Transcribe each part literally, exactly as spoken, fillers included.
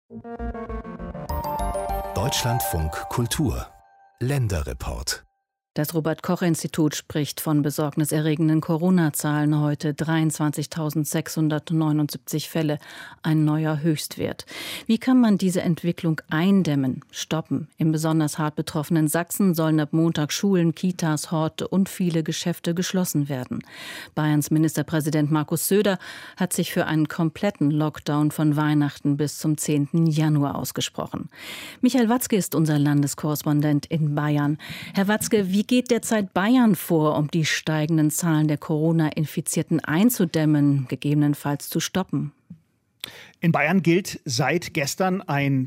Deutschlandfunk Kultur Länderreport. Das Robert-Koch-Institut spricht von besorgniserregenden Corona-Zahlen heute. dreiundzwanzigtausendsechshundertneunundsiebzig Fälle, ein neuer Höchstwert. Wie kann man diese Entwicklung eindämmen, stoppen? Im besonders hart betroffenen Sachsen sollen ab Montag Schulen, Kitas, Horte und viele Geschäfte geschlossen werden. Bayerns Ministerpräsident Markus Söder hat sich für einen kompletten Lockdown von Weihnachten bis zum zehnten Januar ausgesprochen. Michael Watzke ist unser Landeskorrespondent in Bayern. Herr Watzke, wie geht derzeit Bayern vor, um die steigenden Zahlen der Corona-Infizierten einzudämmen, gegebenenfalls zu stoppen? In Bayern gilt seit gestern ein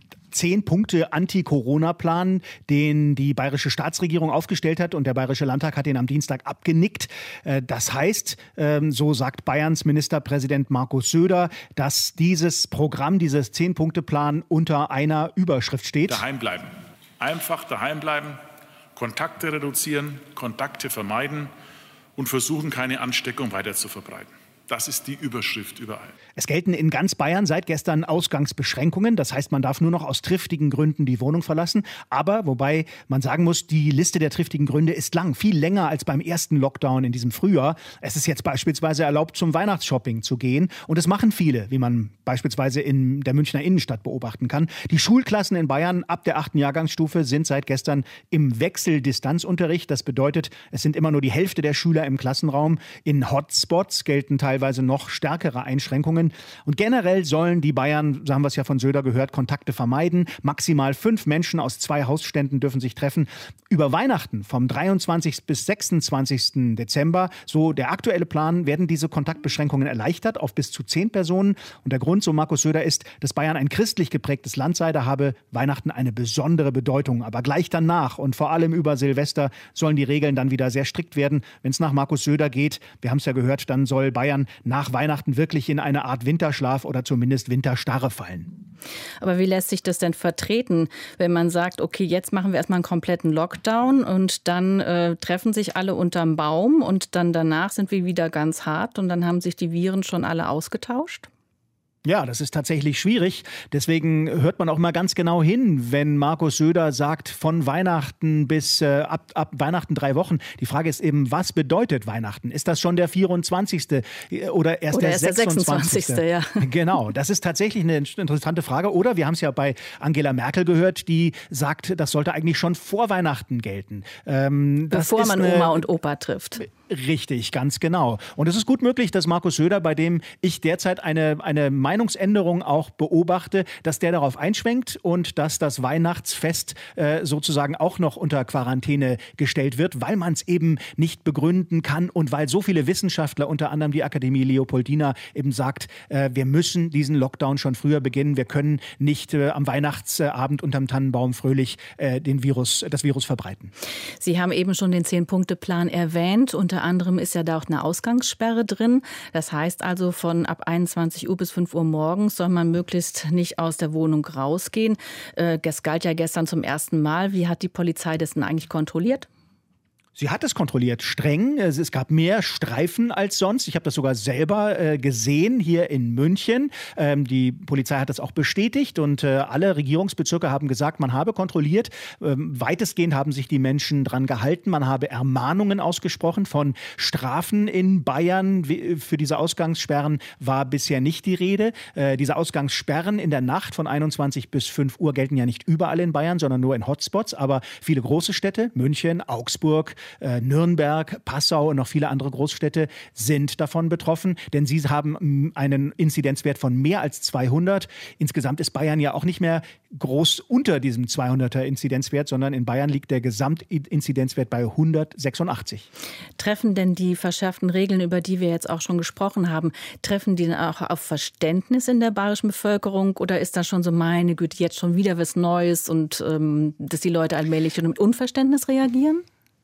Zehn-Punkte-Anti-Corona-Plan, den die bayerische Staatsregierung aufgestellt hat, und der Bayerische Landtag hat ihn am Dienstag abgenickt. Das heißt, so sagt Bayerns Ministerpräsident Markus Söder, dass dieses Programm, dieses Zehn-Punkte-Plan unter einer Überschrift steht. Daheim bleiben. Einfach daheim bleiben. Kontakte reduzieren, Kontakte vermeiden und versuchen, keine Ansteckung weiter zu verbreiten. Das ist die Überschrift überall. Es gelten in ganz Bayern seit gestern Ausgangsbeschränkungen. Das heißt, man darf nur noch aus triftigen Gründen die Wohnung verlassen. Aber, wobei man sagen muss, die Liste der triftigen Gründe ist lang. Viel länger als beim ersten Lockdown in diesem Frühjahr. Es ist jetzt beispielsweise erlaubt, zum Weihnachtsshopping zu gehen. Und das machen viele, wie man beispielsweise in der Münchner Innenstadt beobachten kann. Die Schulklassen in Bayern ab der achten Jahrgangsstufe sind seit gestern im Wechseldistanzunterricht. Das bedeutet, es sind immer nur die Hälfte der Schüler im Klassenraum. In Hotspots gelten teilweise noch stärkere Einschränkungen. Und generell sollen die Bayern, so haben wir es ja von Söder gehört, Kontakte vermeiden. Maximal fünf Menschen aus zwei Hausständen dürfen sich treffen. Über Weihnachten vom dreiundzwanzigsten bis sechsundzwanzigsten Dezember, so der aktuelle Plan, werden diese Kontaktbeschränkungen erleichtert auf bis zu zehn Personen. Und der Grund, so Markus Söder, ist, dass Bayern ein christlich geprägtes Land sei. Da habe Weihnachten eine besondere Bedeutung. Aber gleich danach und vor allem über Silvester sollen die Regeln dann wieder sehr strikt werden. Wenn es nach Markus Söder geht, wir haben es ja gehört, dann soll Bayern nach Weihnachten wirklich in eine Art Winterschlaf oder zumindest Winterstarre fallen. Aber wie lässt sich das denn vertreten, wenn man sagt, okay, jetzt machen wir erstmal einen kompletten Lockdown und dann äh, treffen sich alle unterm Baum und dann danach sind wir wieder ganz hart und dann haben sich die Viren schon alle ausgetauscht? Ja, das ist tatsächlich schwierig. Deswegen hört man auch mal ganz genau hin, wenn Markus Söder sagt, von Weihnachten bis äh, ab, ab Weihnachten drei Wochen. Die Frage ist eben, was bedeutet Weihnachten? Ist das schon der vierundzwanzigste oder erst oder der erst der sechsundzwanzigste? sechsundzwanzigste Ja. Genau, das ist tatsächlich eine interessante Frage. Oder wir haben es ja bei Angela Merkel gehört, die sagt, das sollte eigentlich schon vor Weihnachten gelten. Ähm, Bevor man eine, Oma und Opa trifft. Richtig, ganz genau. Und es ist gut möglich, dass Markus Söder, bei dem ich derzeit eine, eine Meinungsänderung auch beobachte, dass der darauf einschwenkt und dass das Weihnachtsfest äh, sozusagen auch noch unter Quarantäne gestellt wird, weil man es eben nicht begründen kann und weil so viele Wissenschaftler, unter anderem die Akademie Leopoldina, eben sagt, äh, wir müssen diesen Lockdown schon früher beginnen. Wir können nicht äh, am Weihnachtsabend unterm Tannenbaum fröhlich äh, den Virus, das Virus verbreiten. Sie haben eben schon den Zehn-Punkte-Plan erwähnt. Unter anderem ist ja da auch eine Ausgangssperre drin. Das heißt also, von ab einundzwanzig Uhr bis fünf Uhr morgens soll man möglichst nicht aus der Wohnung rausgehen. Das galt ja gestern zum ersten Mal. Wie hat die Polizei das denn eigentlich kontrolliert? Sie hat es kontrolliert, streng. Es gab mehr Streifen als sonst. Ich habe das sogar selber äh, gesehen hier in München. Ähm, die Polizei hat das auch bestätigt und äh, alle Regierungsbezirke haben gesagt, man habe kontrolliert. Ähm, weitestgehend haben sich die Menschen dran gehalten. Man habe Ermahnungen ausgesprochen. Von Strafen in Bayern für diese Ausgangssperren war bisher nicht die Rede. Äh, diese Ausgangssperren in der Nacht von einundzwanzig bis fünf Uhr gelten ja nicht überall in Bayern, sondern nur in Hotspots. Aber viele große Städte, München, Augsburg, Nürnberg, Passau und noch viele andere Großstädte sind davon betroffen, denn sie haben einen Inzidenzwert von mehr als zweihundert. Insgesamt ist Bayern ja auch nicht mehr groß unter diesem zweihunderter Inzidenzwert, sondern in Bayern liegt der Gesamtinzidenzwert bei hundertsechsundachtzig. Treffen denn die verschärften Regeln, über die wir jetzt auch schon gesprochen haben, treffen die auch auf Verständnis in der bayerischen Bevölkerung oder ist das schon so, meine Güte, jetzt schon wieder was Neues und ähm, dass die Leute allmählich mit Unverständnis reagieren?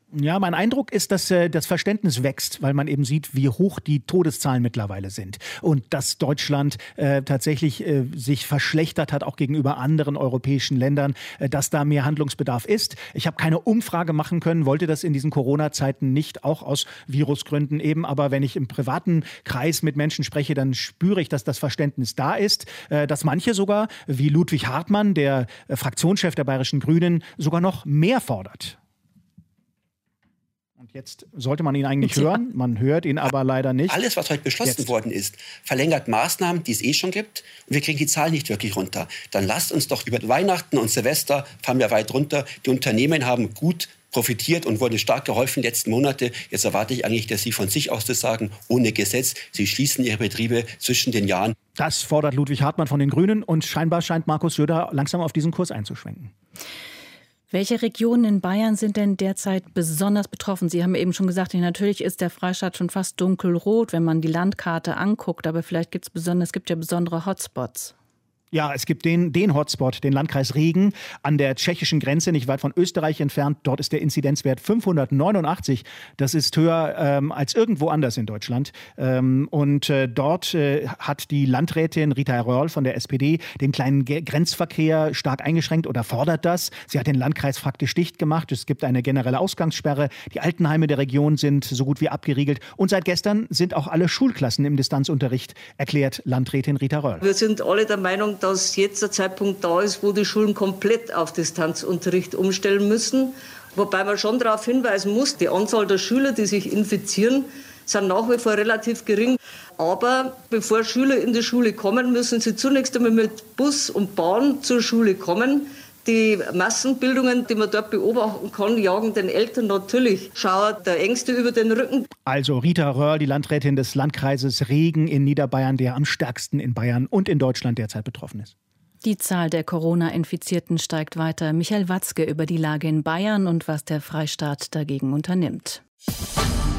Ja, mein Eindruck ist, dass äh, das Verständnis wächst, weil man eben sieht, wie hoch die Todeszahlen mittlerweile sind. Und dass Deutschland äh, tatsächlich äh, sich verschlechtert hat, auch gegenüber anderen europäischen Ländern, äh, dass da mehr Handlungsbedarf ist. Ich habe keine Umfrage machen können, wollte das in diesen Corona-Zeiten nicht, auch aus Virusgründen eben. Aber wenn ich im privaten Kreis mit Menschen spreche, dann spüre ich, dass das Verständnis da ist, äh, dass manche sogar, wie Ludwig Hartmann, der äh, Fraktionschef der Bayerischen Grünen, sogar noch mehr fordert. Und jetzt sollte man ihn eigentlich ja. hören, man hört ihn aber leider nicht. Alles, was heute beschlossen jetzt. worden ist, verlängert Maßnahmen, die es eh schon gibt, und wir kriegen die Zahlen nicht wirklich runter. Dann lasst uns doch über Weihnachten und Silvester, fahren wir weit runter, die Unternehmen haben gut profitiert und wurde stark geholfen letzten Monate. Jetzt erwarte ich eigentlich, dass Sie von sich aus das sagen, ohne Gesetz. Sie schließen Ihre Betriebe zwischen den Jahren. Das fordert Ludwig Hartmann von den Grünen und scheinbar scheint Markus Söder langsam auf diesen Kurs einzuschwenken. Welche Regionen in Bayern sind denn derzeit besonders betroffen? Sie haben eben schon gesagt, natürlich ist der Freistaat schon fast dunkelrot, wenn man die Landkarte anguckt. Aber vielleicht gibt es besonders, es gibt ja besondere Hotspots. Ja, es gibt den, den Hotspot, den Landkreis Regen an der tschechischen Grenze, nicht weit von Österreich entfernt. Dort ist der Inzidenzwert fünfhundertneunundachtzig. Das ist höher ähm, als irgendwo anders in Deutschland. Ähm, und äh, dort äh, hat die Landrätin Rita Röhrl von der S P D den kleinen Ge- Grenzverkehr stark eingeschränkt oder fordert das. Sie hat den Landkreis faktisch dicht gemacht. Es gibt eine generelle Ausgangssperre. Die Altenheime der Region sind so gut wie abgeriegelt. Und seit gestern sind auch alle Schulklassen im Distanzunterricht, erklärt Landrätin Rita Röhrl. Wir sind alle der Meinung, dass jetzt der Zeitpunkt da ist, wo die Schulen komplett auf Distanzunterricht umstellen müssen. Wobei man schon darauf hinweisen muss, die Anzahl der Schüler, die sich infizieren, sind nach wie vor relativ gering. Aber bevor Schüler in die Schule kommen, müssen sie zunächst einmal mit Bus und Bahn zur Schule kommen. Die Massenbildungen, die man dort beobachten kann, jagen den Eltern natürlich Schauer der Ängste über den Rücken. Also Rita Röhrl, die Landrätin des Landkreises Regen in Niederbayern, der am stärksten in Bayern und in Deutschland derzeit betroffen ist. Die Zahl der Corona-Infizierten steigt weiter. Michael Watzke über die Lage in Bayern und was der Freistaat dagegen unternimmt.